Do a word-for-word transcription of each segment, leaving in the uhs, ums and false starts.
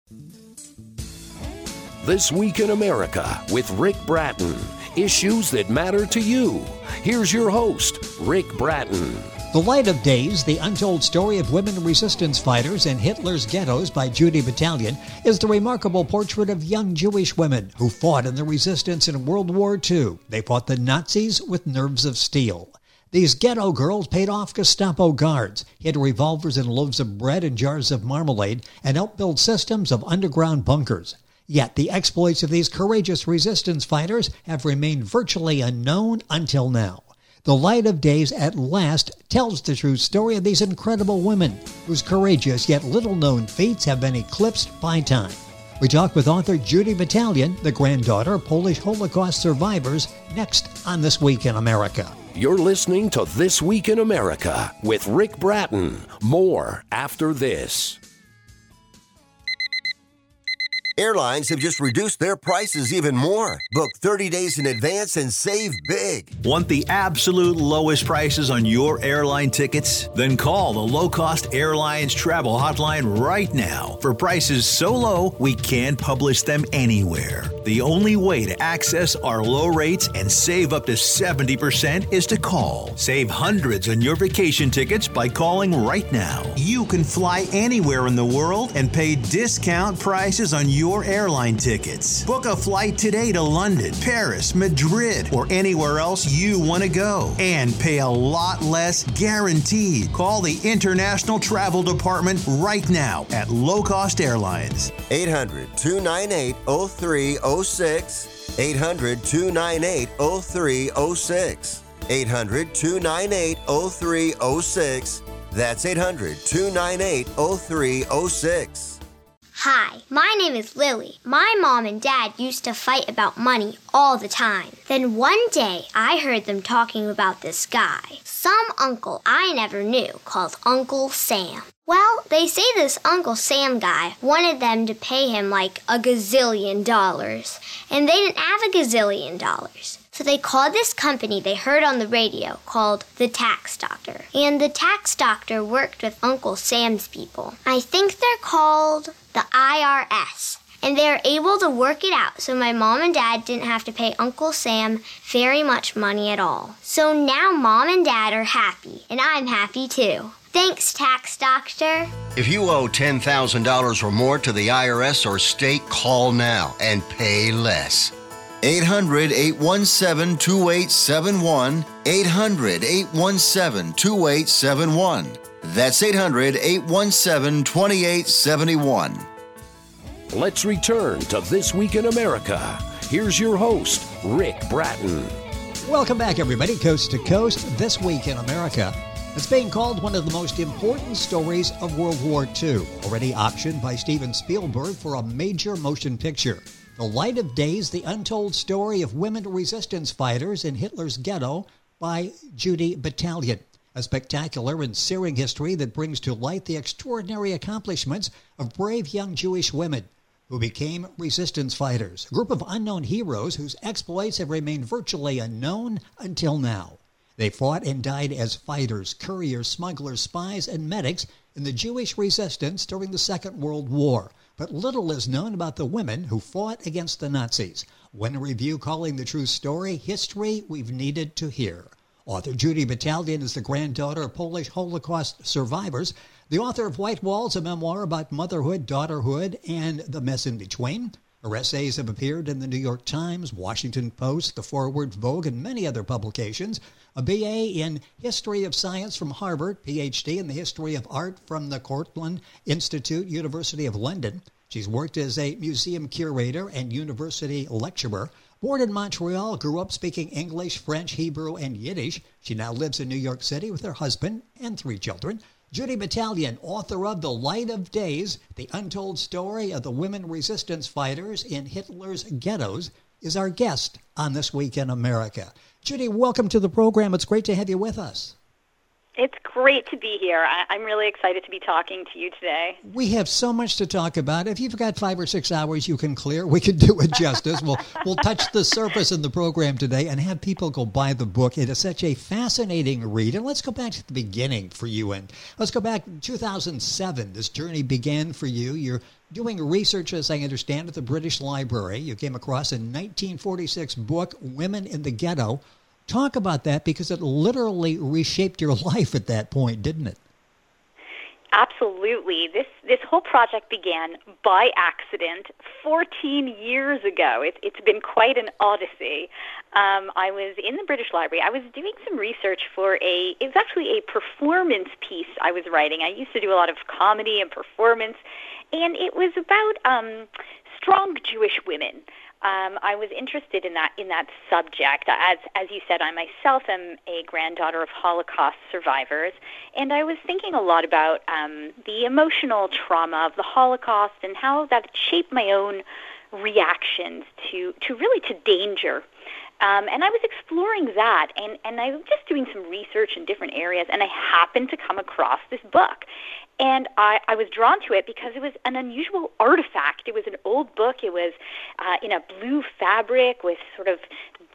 This Week in America with Rick Bratton. Issues that matter to you. Here's your host, Rick Bratton. The Light of Days, the untold story of women resistance fighters in Hitler's ghettos by Judy Battalion, is the remarkable portrait of young Jewish women who fought in the resistance in World War Two. They fought the Nazis with nerves of steel. These ghetto girls paid off Gestapo guards, hid revolvers in loaves of bread and jars of marmalade, and helped build systems of underground bunkers. Yet the exploits of these courageous resistance fighters have remained virtually unknown until now. The Light of Days at last tells the true story of these incredible women, whose courageous yet little-known feats have been eclipsed by time. We talk with author Judy Battalion, the granddaughter of Polish Holocaust survivors, next on This Week in America. You're listening to This Week in America with Rick Bratton. More after this. Airlines have just reduced their prices even more. Book thirty days in advance and save big. Want the absolute lowest prices on your airline tickets? Then call the Low Cost Airlines Travel Hotline right now for prices so low we can't publish them anywhere. The only way to access our low rates and save up to seventy percent is to call. Save hundreds on your vacation tickets by calling right now. You can fly anywhere in the world and pay discount prices on your Your airline tickets. Book a flight today to London, Paris, Madrid, or anywhere else you want to go and pay a lot less guaranteed. Call the International Travel Department right now at Low Cost Airlines. eight hundred, two nine eight, oh three oh six. eight hundred, two nine eight, oh three oh six. eight hundred, two nine eight, oh three oh six. That's eight hundred, two nine eight, oh three oh six. Hi, my name is Lily. My mom and dad used to fight about money all the time. Then one day, I heard them talking about this guy, some uncle I never knew, called Uncle Sam. Well, they say this Uncle Sam guy wanted them to pay him like a gazillion dollars, and they didn't have a gazillion dollars. So they called this company they heard on the radio called the Tax Doctor. And the Tax Doctor worked with Uncle Sam's people. I think they're called the I R S. And they were able to work it out so my mom and dad didn't have to pay Uncle Sam very much money at all. So now mom and dad are happy, and I'm happy too. Thanks, Tax Doctor. If you owe ten thousand dollars or more to the I R S or state, call now and pay less. eight hundred, eight one seven, two eight seven one. eight hundred, eight one seven, two eight seven one. That's eight hundred, eight one seven, two eight seven one. Let's return to This Week in America. Here's your host, Rick Bratton. Welcome back, everybody, coast to coast. This Week in America. It's being called one of the most important stories of World War Two, already optioned by Steven Spielberg for a major motion picture. The Light of Days, the untold story of women resistance fighters in Hitler's ghetto by Judy Battalion. A spectacular and searing history that brings to light the extraordinary accomplishments of brave young Jewish women who became resistance fighters, a group of unknown heroes whose exploits have remained virtually unknown until now. They fought and died as fighters, couriers, smugglers, spies, and medics in the Jewish resistance during the Second World War. But little is known about the women who fought against the Nazis. When a review calling the true story, History We've Needed to Hear. Author Judy Battalion is the granddaughter of Polish Holocaust survivors, the author of White Walls, a memoir about motherhood, daughterhood, and the mess in between. Her essays have appeared in the New York Times, Washington Post, The Forward, Vogue, and many other publications. A B A in History of Science from Harvard, P H D in the History of Art from the Cortland Institute, University of London. She's worked as a museum curator and university lecturer. Born in Montreal, grew up speaking English, French, Hebrew, and Yiddish. She now lives in New York City with her husband and three children. Judy Battalion, author of The Light of Days, the untold story of the women resistance fighters in Hitler's ghettos, is our guest on This Week in America. Judy, welcome to the program. It's great to have you with us. It's great to be here. I, I'm really excited to be talking to you today. We have so much to talk about. If you've got five or six hours you can clear, we can do it justice. we'll, we'll touch the surface in the program today and have people go buy the book. It is such a fascinating read. And let's go back to the beginning for you. And let's go back to two thousand seven. This journey began for you. You're doing research, as I understand, at the British Library. You came across a nineteen forty-six book, Women in the Ghetto. Talk about that, because it literally reshaped your life at that point, didn't it? Absolutely. This this whole project began by accident fourteen years ago. It, it's been quite an odyssey. Um, I was in the British Library. I was doing some research for a, it was actually a performance piece I was writing. I used to do a lot of comedy and performance, and it was about um, strong Jewish women. Um, I was interested in that in that subject. As as you said, I myself am a granddaughter of Holocaust survivors, and I was thinking a lot about um, the emotional trauma of the Holocaust and how that shaped my own reactions to, to really to danger. Um, and I was exploring that, and, and I was just doing some research in different areas, and I happened to come across this book. And I, I was drawn to it because it was an unusual artifact. It was an old book. It was uh, in a blue fabric with sort of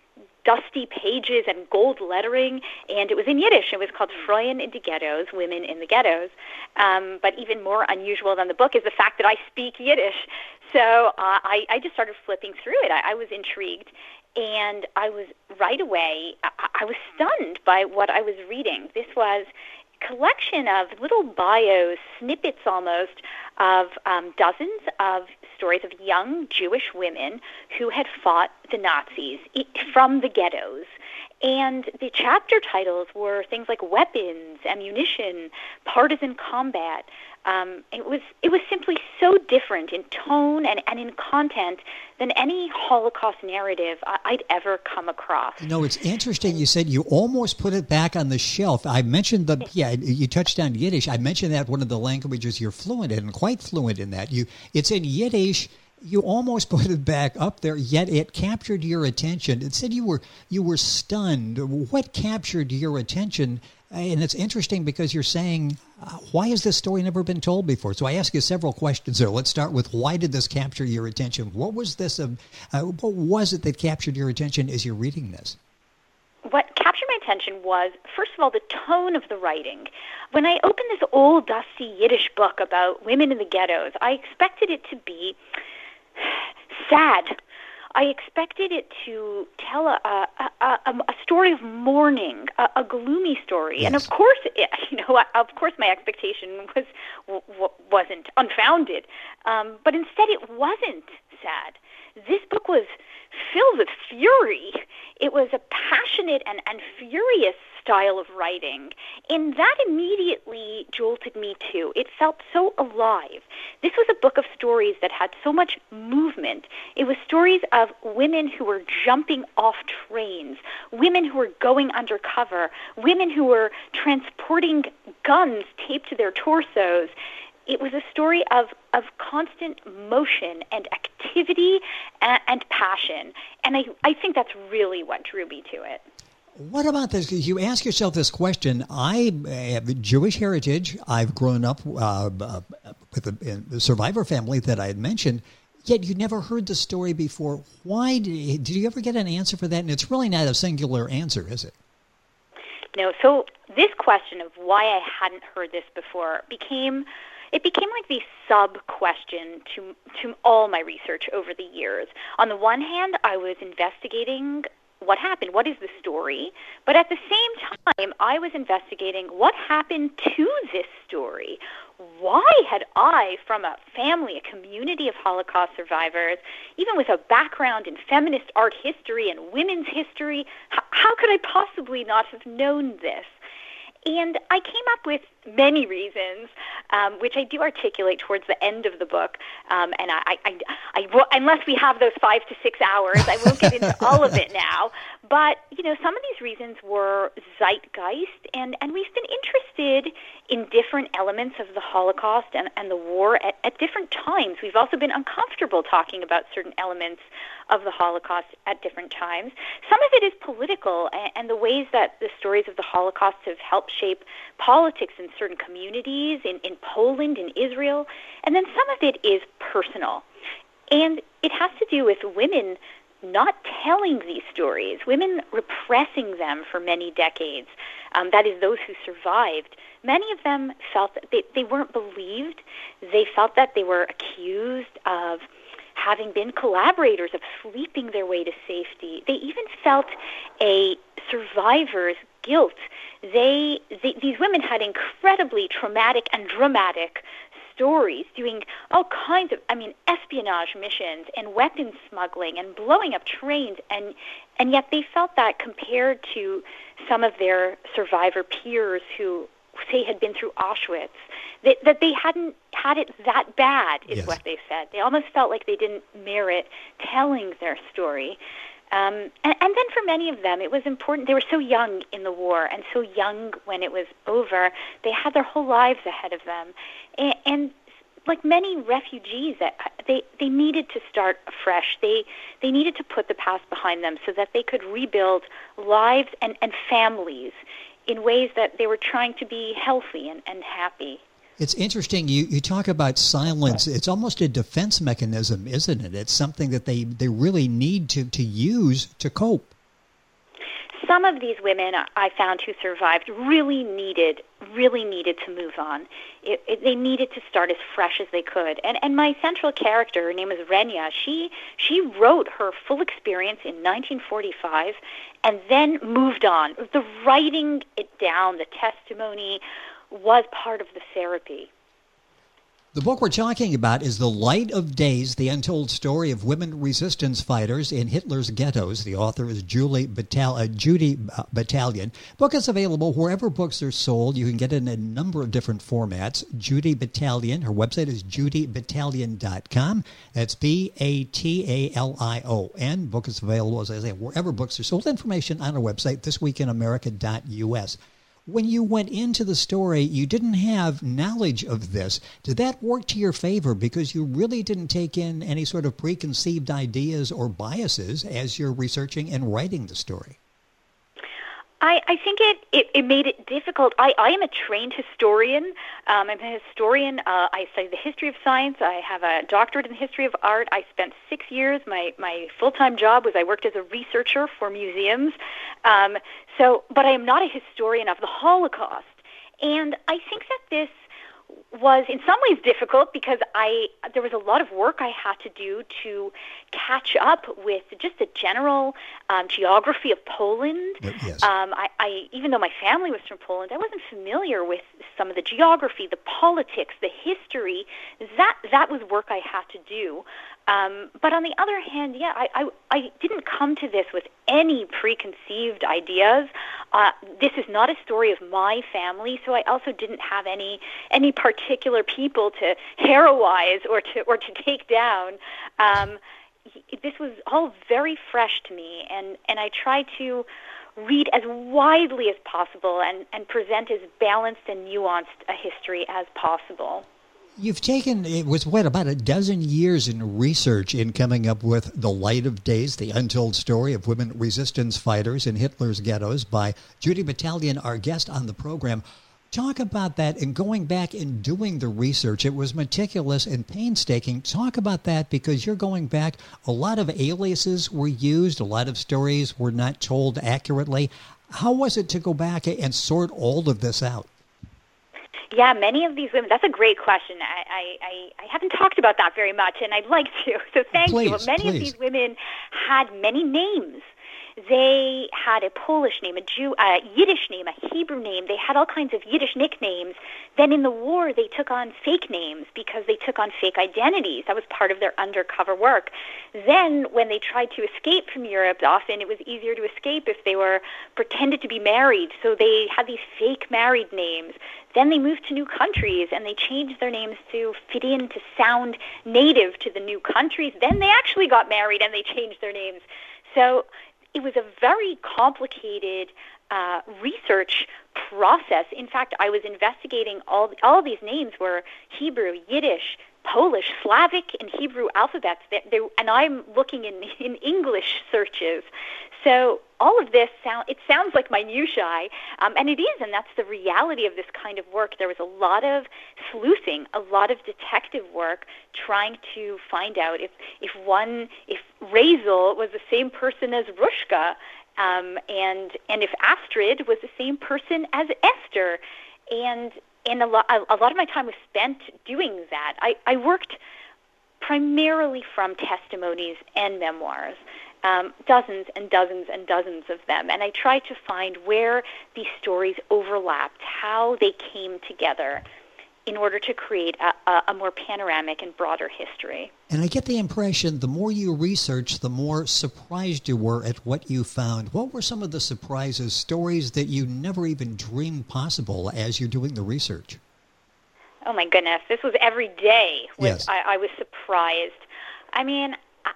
dusty pages and gold lettering, and it was in Yiddish. It was called Frauen in die Ghettos, Women in the Ghettos. Um, but even more unusual than the book is the fact that I speak Yiddish. So uh, I, I just started flipping through it. I, I was intrigued, and I was right away, I, I was stunned by what I was reading. This was collection of little bios, snippets almost, of um, dozens of stories of young Jewish women who had fought the Nazis from the ghettos. And the chapter titles were things like weapons, ammunition, partisan combat. Um, it was it was simply so different in tone and, and in content than any Holocaust narrative I'd ever come across. You know, it's interesting. You said you almost put it back on the shelf. I mentioned the, yeah, you touched on Yiddish. I mentioned that one of the languages you're fluent in, and quite fluent in that. You, it's in Yiddish. You almost put it back up there, yet it captured your attention. It said you were you were stunned. What captured your attention? And it's interesting because you're saying, uh, why has this story never been told before? So I ask you several questions there. Let's start with, why did this capture your attention? What was this? Um, uh, what was it that captured your attention as you're reading this? What captured my attention was, first of all, the tone of the writing. When I opened this old, dusty Yiddish book about women in the ghettos, I expected it to be sad. I expected it to tell a a, a, a story of mourning, a, a gloomy story, yes. And of course, it, you know, of course, my expectation was w- wasn't unfounded. Um, but instead, it wasn't sad. This book was filled with fury. It was a passionate and, and furious style of writing, and that immediately jolted me too. It felt so alive. This was a book of stories that had so much movement. It was stories of women who were jumping off trains, women who were going undercover, women who were transporting guns taped to their torsos. It was a story of, of constant motion and activity and, and passion, and I, I think that's really what drew me to it. What about this? You ask yourself this question. I have Jewish heritage. I've grown up uh, with a, a survivor family that I had mentioned, yet you never heard the story before. Why? Did, did you ever get an answer for that? And it's really not a singular answer, is it? No. So this question of why I hadn't heard this before became... It became like the sub-question to to all my research over the years. On the one hand, I was investigating what happened, what is the story, but at the same time, I was investigating what happened to this story. Why had I, from a family, a community of Holocaust survivors, even with a background in feminist art history and women's history, how, how could I possibly not have known this? And I came up with many reasons, um, which I do articulate towards the end of the book. Um, and I, I, I, I, unless we have those five to six hours, I won't get into all of it now. But, you know, some of these reasons were zeitgeist, and, and we've been interested in different elements of the Holocaust and, and the war at, at different times. We've also been uncomfortable talking about certain elements of the Holocaust at different times. Some of it is political, and, and the ways that the stories of the Holocaust have helped shape politics in certain communities, in, in Poland, in Israel. And then some of it is personal. And it has to do with women not telling these stories, women repressing them for many decades. Um, that is, those who survived. Many of them felt that they, they weren't believed. They felt that they were accused of having been collaborators, of sleeping their way to safety. They even felt a survivor's guilt. They, they these women had incredibly traumatic and dramatic stories, doing all kinds of, I mean, espionage missions and weapons smuggling and blowing up trains, and and yet they felt that compared to some of their survivor peers who, say, had been through Auschwitz, that, that they hadn't had it that bad, is yes. what they said. They almost felt like they didn't merit telling their story. Um, and, and then for many of them, it was important. They were so young in the war and so young when it was over. They had their whole lives ahead of them. And, and like many refugees, they, they needed to start afresh. They, they needed to put the past behind them so that they could rebuild lives and, and families in ways that they were trying to be healthy and, and happy. It's interesting. You, you talk about silence. It's almost a defense mechanism, isn't it? It's something that they, they really need to, to use to cope. Some of these women I found who survived really needed, really needed to move on. It, it, they needed to start as fresh as they could. And, and my central character, her name is Renia, she, she wrote her full experience in nineteen forty-five and then moved on. The writing it down, the testimony, was part of the therapy. The book we're talking about is The Light of Days, The Untold Story of Women Resistance Fighters in Hitler's Ghettos. The author is Julie Batal- uh, Judy Battalion. Book is available wherever books are sold. You can get it in a number of different formats. Judy Battalion, her website is judy battalion dot com. That's B A T A L I O N. Book is available, as I say, wherever books are sold. Information on our website, this week in america dot U S. When you went into the story, you didn't have knowledge of this. Did that work to your favor because you really didn't take in any sort of preconceived ideas or biases as you're researching and writing the story? I, I think it, it, it made it difficult. I, I am a trained historian. Um, I'm a historian. Uh, I study the history of science. I have a doctorate in the history of art. I spent six years. My, my full-time job was I worked as a researcher for museums. Um, so, but I am not a historian of the Holocaust. And I think that this was in some ways difficult because I there was a lot of work I had to do to catch up with just the general um, geography of Poland. Yes. Um, I, I even though my family was from Poland, I wasn't familiar with some of the geography, the politics, the history. That that was work I had to do. Um, but on the other hand, yeah, I, I, I didn't come to this with any preconceived ideas. Uh, this is not a story of my family, so I also didn't have any any particular people to heroize or to or to take down. Um, this was all very fresh to me, and, and I tried to read as widely as possible and, and present as balanced and nuanced a history as possible. You've taken, it was what, about a dozen years in research in coming up with The Light of Days, The Untold Story of Women Resistance Fighters in Hitler's Ghettos by Judy Battalion, our guest on the program. Talk about that and going back and doing the research. It was meticulous and painstaking. Talk about that because you're going back. A lot of aliases were used. A lot of stories were not told accurately. How was it to go back and sort all of this out? Yeah, many of these women, that's a great question. I, I, I haven't talked about that very much, and I'd like to, so thank please, you. Many please. of these women had many names. they had a Polish name, a Jew, a Yiddish name, a Hebrew name. They had all kinds of Yiddish nicknames. Then in the war, they took on fake names because they took on fake identities. That was part of their undercover work. Then when they tried to escape from Europe, often it was easier to escape if they were pretended to be married. So they had these fake married names. Then they moved to new countries, and they changed their names to fit in, to sound native to the new countries. Then they actually got married, and they changed their names. So it was a very complicated uh, research process. In fact, I was investigating all all these names were Hebrew, Yiddish, Polish, Slavic, and Hebrew alphabets. They, they, and I'm looking in, in English searches. So all of this sound it sounds like minutiae, um, and it is, and that's the reality of this kind of work. There was a lot of sleuthing, a lot of detective work, trying to find out if if one if Razel was the same person as Rushka, um, and and if Astrid was the same person as Esther, and and a lot a lot of my time was spent doing that. I, I worked primarily from testimonies and memoirs. Um, dozens and dozens and dozens of them. And I tried to find where these stories overlapped, how they came together in order to create a, a, a more panoramic and broader history. And I get the impression the more you researched, the more surprised you were at what you found. What were some of the surprises, stories that you never even dreamed possible as you're doing the research? Oh, my goodness. This was every day. Was, Yes. I, I was surprised. I mean,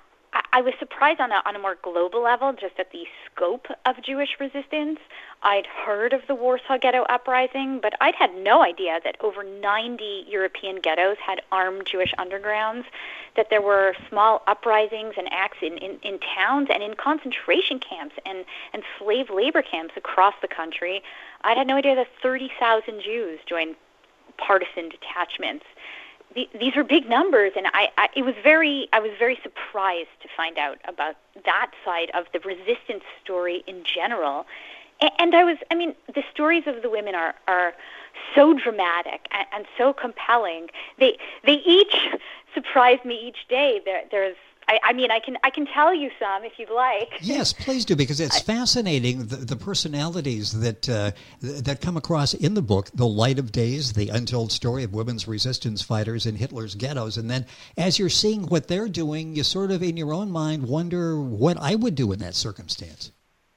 I was surprised on a, on a more global level just at the scope of Jewish resistance. I'd heard of the Warsaw Ghetto Uprising, but I'd had no idea that over ninety European ghettos had armed Jewish undergrounds, that there were small uprisings and acts in, in, in towns and in concentration camps and, and slave labor camps across the country. I'd had no idea that thirty thousand Jews joined partisan detachments. These were big numbers, and I, I it was very I was very surprised to find out about that side of the resistance story in general. And, and I was I mean the stories of the women are, are so dramatic and, and so compelling. They they each surprised me each day. There there's I, I mean, I can I can tell you some if you'd like. Yes, please do, because it's fascinating, the, the personalities that uh, that come across in the book, The Light of Days, the untold story of women's resistance fighters in Hitler's ghettos. And then as you're seeing what they're doing, you sort of, in your own mind, wonder what I would do in that circumstance.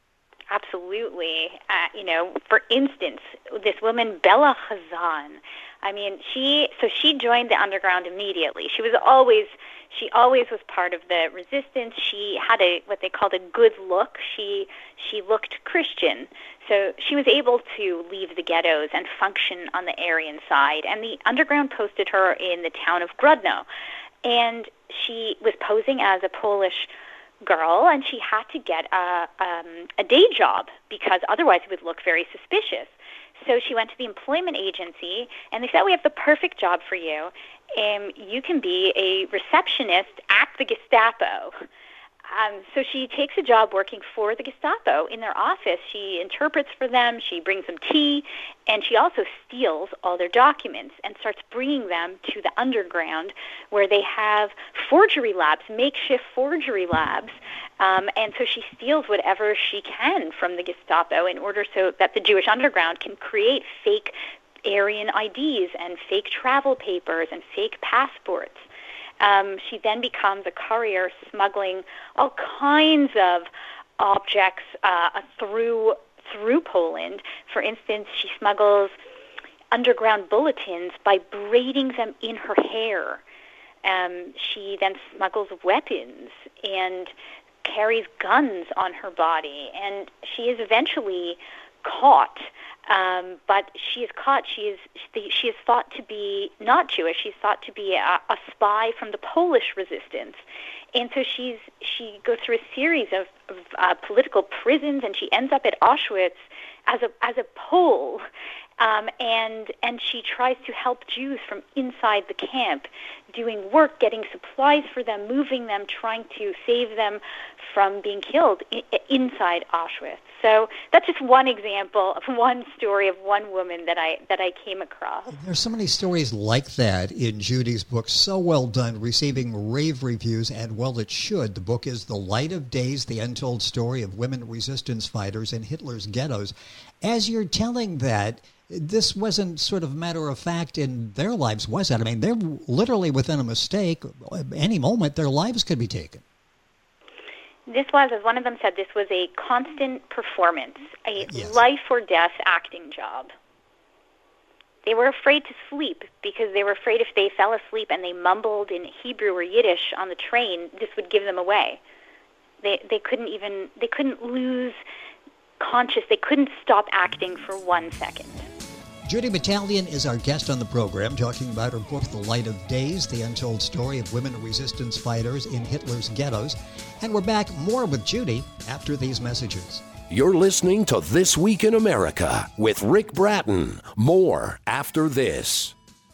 Absolutely. Uh, you know, for instance, this woman, Bella Khazan, I mean, she so she joined the underground immediately. She was always she always was part of the resistance. She had a what they called a good look. She she looked Christian. So she was able to leave the ghettos and function on the Aryan side. And the underground posted her in the town of Grodno. And she was posing as a Polish girl, and she had to get a, um, a day job because otherwise it would look very suspicious. So she went to the employment agency, and they said, we have the perfect job for you. Um, you can be a receptionist at the Gestapo. Um, so she takes a job working for the Gestapo in their office. She interprets for them, she brings them tea, and she also steals all their documents and starts bringing them to the underground where they have forgery labs, makeshift forgery labs. Um, and so she steals whatever she can from the Gestapo in order so that the Jewish underground can create fake Aryan I Ds and fake travel papers and fake passports. Um, she then becomes a courier smuggling all kinds of objects uh, through through Poland. For instance, she smuggles underground bulletins by braiding them in her hair. Um, she then smuggles weapons and carries guns on her body, and she is eventually caught. Um, but she is caught. She is she is thought to be not Jewish. She's thought to be a, a spy from the Polish resistance, and so she's she goes through a series of, of uh, political prisons, and she ends up at Auschwitz as a as a Pole, um, and and she tries to help Jews from inside the camp doing work, getting supplies for them, moving them, trying to save them from being killed I- inside Auschwitz. So that's just one example of one story of one woman that I that I came across. There's so many stories like that in Judy's book. So well done, receiving rave reviews, and well, it should. The book is The Light of Days, the untold story of women resistance fighters in Hitler's ghettos. As you're telling that, this wasn't sort of matter of fact in their lives, was it? I mean, they're literally within a mistake. Any moment, their lives could be taken. This was, as one of them said, this was a constant performance, a Yes. life or death acting job. They were afraid to sleep because they were afraid if they fell asleep and they mumbled in Hebrew or Yiddish on the train, this would give them away. They they couldn't even, they couldn't lose conscious, they couldn't stop acting for one second. Judy Battalion is our guest on the program, talking about her book, The Light of Days, the untold story of women resistance fighters in Hitler's ghettos. And we're back more with Judy after these messages. You're listening to This Week in America with Rick Bratton. More after this.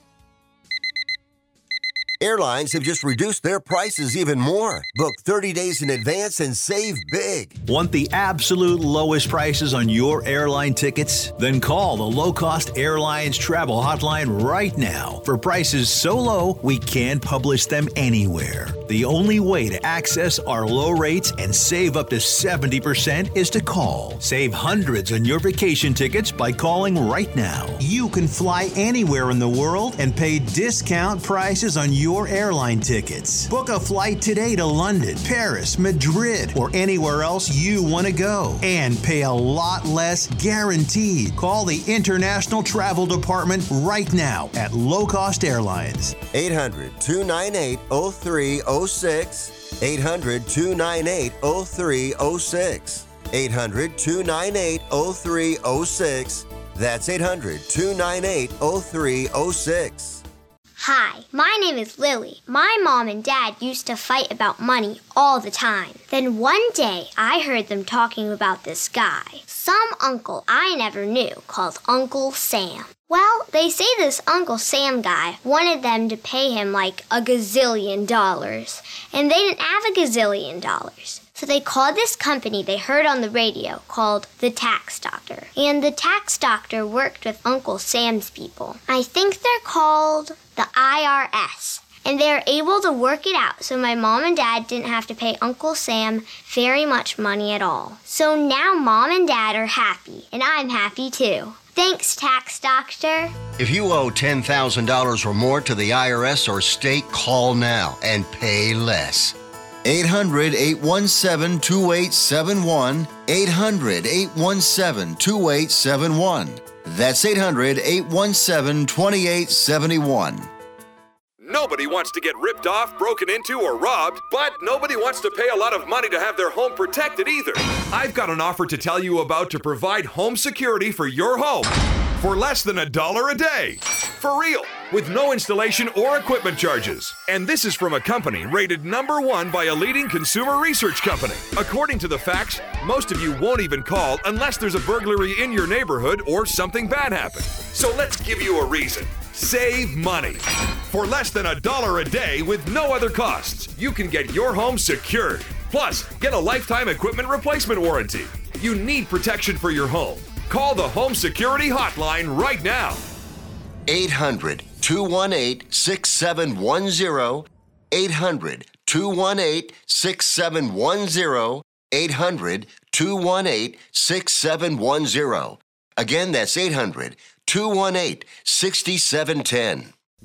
Airlines have just reduced their prices even more. Book thirty days in advance and save big. Want the absolute lowest prices on your airline tickets? Then call the Low Cost Airlines Travel Hotline right now for prices so low we can't publish them anywhere. The only way to access our low rates and save up to seventy percent is to call. Save hundreds on your vacation tickets by calling right now. You can fly anywhere in the world and pay discount prices on your airline tickets. Book a flight today to London, Paris, Madrid, or anywhere else you want to go and pay a lot less guaranteed. Call the International Travel Department right now at Low Cost Airlines. eight hundred, two nine eight, oh three oh six. eight hundred, two nine eight, oh three oh six. eight hundred, two nine eight, oh three oh six. That's eight hundred, two nine eight, oh three oh six. Hi, my name is Lily. My mom and dad used to fight about money all the time. Then one day, I heard them talking about this guy, some uncle I never knew, called Uncle Sam. Well, they say this Uncle Sam guy wanted them to pay him like a gazillion dollars, and they didn't have a gazillion dollars. So they called this company they heard on the radio called the Tax Doctor. And the Tax Doctor worked with Uncle Sam's people. I think they're called the I R S. And they were able to work it out so my mom and dad didn't have to pay Uncle Sam very much money at all. So now mom and dad are happy, and I'm happy too. Thanks, Tax Doctor. If you owe ten thousand dollars or more to the I R S or state, call now and pay less. eight hundred, eight one seven, two eight seven one. eight hundred, eight one seven, two eight seven one. That's eight hundred, eight one seven, two eight seven one. Nobody wants to get ripped off, broken into, or robbed, but nobody wants to pay a lot of money to have their home protected either. I've got an offer to tell you about to provide home security for your home for less than a dollar a day. For real, with no installation or equipment charges. And this is from a company rated number one by a leading consumer research company. According to the facts, most of you won't even call unless there's a burglary in your neighborhood or something bad happened. So let's give you a reason. Save money. For less than a dollar a day with no other costs, you can get your home secured. Plus, get a lifetime equipment replacement warranty. You need protection for your home. Call the Home Security Hotline right now. eight hundred, two one eight, six seven one zero. eight hundred, two one eight, six seven one zero. eight hundred, two one eight, six seven one zero. Again, that's eight hundred, two one eight, six seven one zero.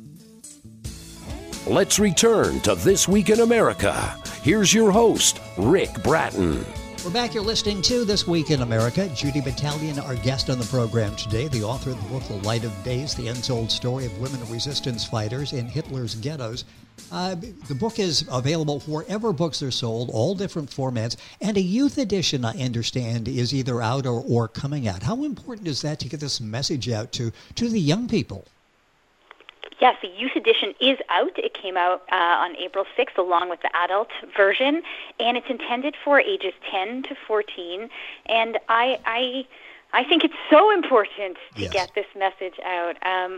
Let's return to This Week in America. Here's your host, Rick Bratton. We're back. You're listening to This Week in America. Judy Battalion, our guest on the program today, the author of the book, The Light of Days, the untold story of women resistance fighters in Hitler's ghettos. Uh, the book is available wherever books are sold, all different formats, and a youth edition, I understand, is either out or, or coming out. How important is that to get this message out to, to the young people? Yes, the youth edition is out. It came out uh, on April sixth along with the adult version, and it's intended for ages ten to fourteen. And I I, I think it's so important to Yes. get this message out. Um,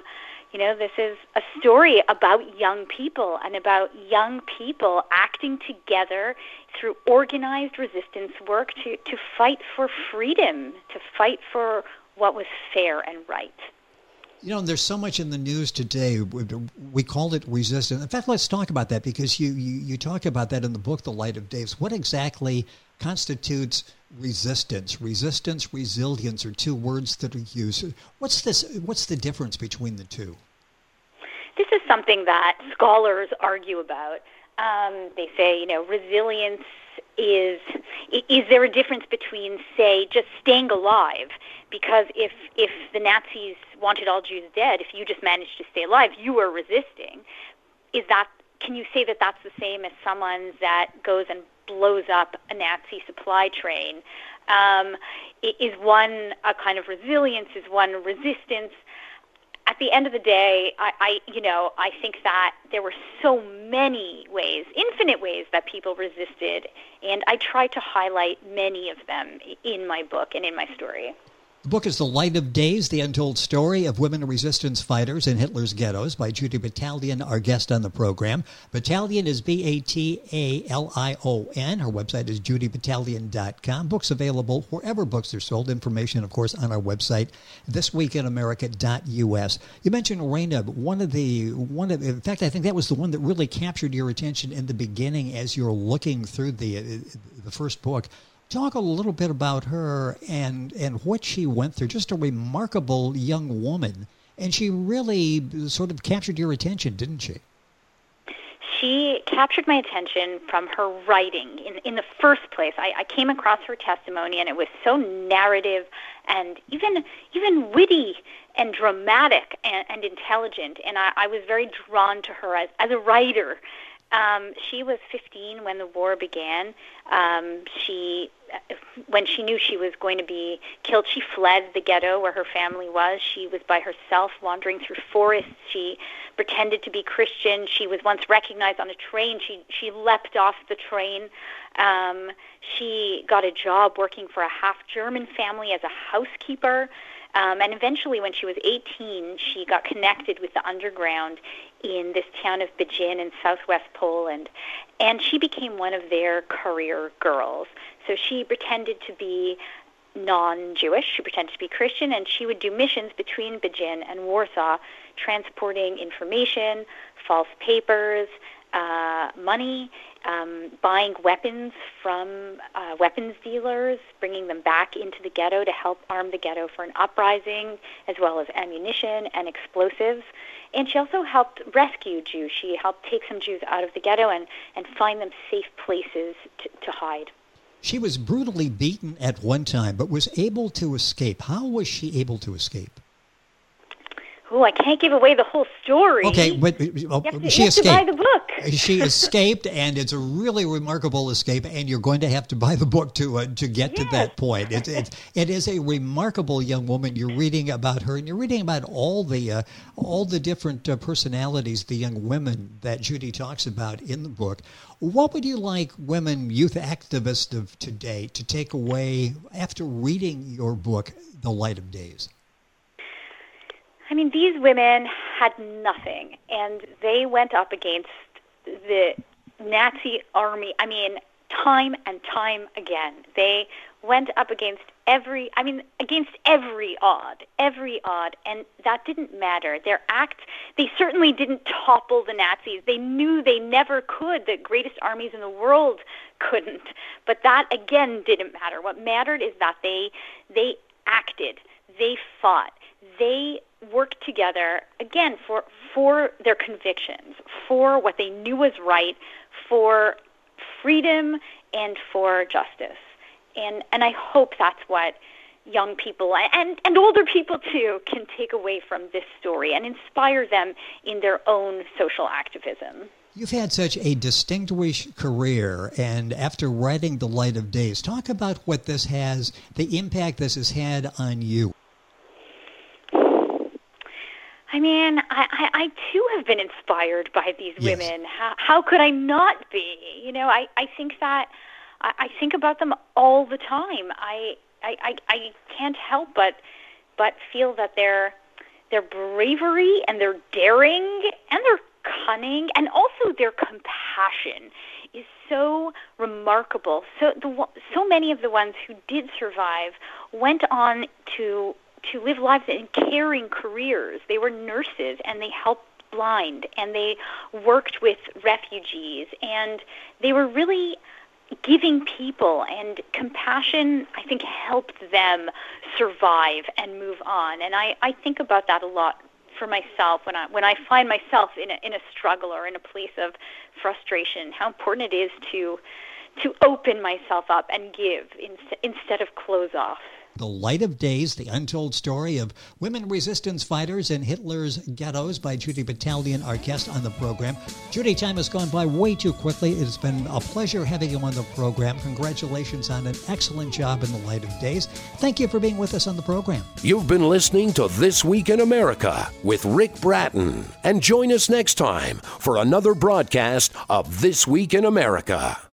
You know, this is a story about young people and about young people acting together through organized resistance work to, to fight for freedom, to fight for what was fair and right. You know, there's so much in the news today. We call it resistance. In fact, let's talk about that, because you, you, you talk about that in the book, The Light of Days. What exactly constitutes resistance? Resistance, resilience are two words that are used. What's this? What's the difference between the two? This is something that scholars argue about. Um, they say, you know, resilience is, is there a difference between, say, just staying alive? Because if, if the Nazis wanted all Jews dead, if you just managed to stay alive, you were resisting. Is that, can you say that that's the same as someone that goes and blows up a Nazi supply train? Um, is one a kind of resilience? Is one resistance? At the end of the day, I, I, you know, I think that there were so many ways, infinite ways that people resisted, and I try to highlight many of them in my book and in my story. The book is The Light of Days, The Untold Story of Women Resistance Fighters in Hitler's Ghettos by Judy Battalion, our guest on the program. Battalion is B A T A L I O N. Her website is judy battalion dot com. Books available wherever books are sold. Information, of course, on our website, this week in america dot U S. You mentioned Raina, one of the, one of, in fact, I think that was the one that really captured your attention in the beginning as you're looking through the the first book. Talk a little bit about her and, and what she went through. Just a remarkable young woman. And she really sort of captured your attention, didn't she? She captured my attention from her writing. In, in the first place, I, I came across her testimony, and it was so narrative and even even witty and dramatic and, and intelligent. And I, I was very drawn to her as, as a writer. Um, she was fifteen when the war began. Um, she, when she knew she was going to be killed, she fled the ghetto where her family was. She was by herself wandering through forests. She pretended to be Christian. She was once recognized on a train. She she leapt off the train. Um, she got a job working for a half-German family as a housekeeper. Um, and eventually, when she was eighteen, she got connected with the underground in this town of Bijin in southwest Poland, and she became one of their career girls. So she pretended to be non-Jewish, she pretended to be Christian, and she would do missions between Bijin and Warsaw, transporting information, false papers, uh, money, um, buying weapons from uh, weapons dealers, bringing them back into the ghetto to help arm the ghetto for an uprising, as well as ammunition and explosives. And she also helped rescue Jews. She helped take some Jews out of the ghetto and, and find them safe places to, to hide. She was brutally beaten at one time, but was able to escape. How was she able to escape? Oh, I can't give away the whole story. Okay, but well, you have to, she you have escaped. to buy the book. She escaped, and it's a really remarkable escape. And you're going to have to buy the book to uh, to get yes. to that point. It, it it is a remarkable young woman. You're reading about her, and you're reading about all the uh, all the different uh, personalities, the young women that Judy talks about in the book. What would you like women, youth activists of today, to take away after reading your book, The Light of Days? I mean, these women had nothing, and they went up against the Nazi army, I mean, time and time again. They went up against every, I mean, against every odd, every odd, and that didn't matter. Their act, they certainly didn't topple the Nazis. They knew they never could. The greatest armies in the world couldn't. But that, again, didn't matter. What mattered is that they they acted. They fought. They worked together, again, for for their convictions, for what they knew was right, for freedom and for justice. And and I hope that's what young people and, and older people, too, can take away from this story and inspire them in their own social activism. You've had such a distinguished career, and after writing The Light of Days, talk about what this has, the impact this has had on you. I mean, I, I, I too have been inspired by these yes. women. How, how could I not be? You know, I, I think that, I, I think about them all the time. I, I, I, I can't help but but feel that they're their bravery and their daring and their cunning and also their compassion is so remarkable. So the so many of the ones who did survive went on to to live lives in caring careers. They were nurses and they helped blind and they worked with refugees and they were really giving people, and compassion, I think, helped them survive and move on. And I, I think about that a lot for myself when I when I find myself in a, in a struggle or in a place of frustration, how important it is to to open myself up and give in, instead of close off. The Light of Days, the untold story of women resistance fighters in Hitler's ghettos by Judy Battalion, our guest on the program. Judy, time has gone by way too quickly. It's been a pleasure having you on the program. Congratulations on an excellent job in The Light of Days. Thank you for being with us on the program. You've been listening to This Week in America with Rick Bratton. And join us next time for another broadcast of This Week in America.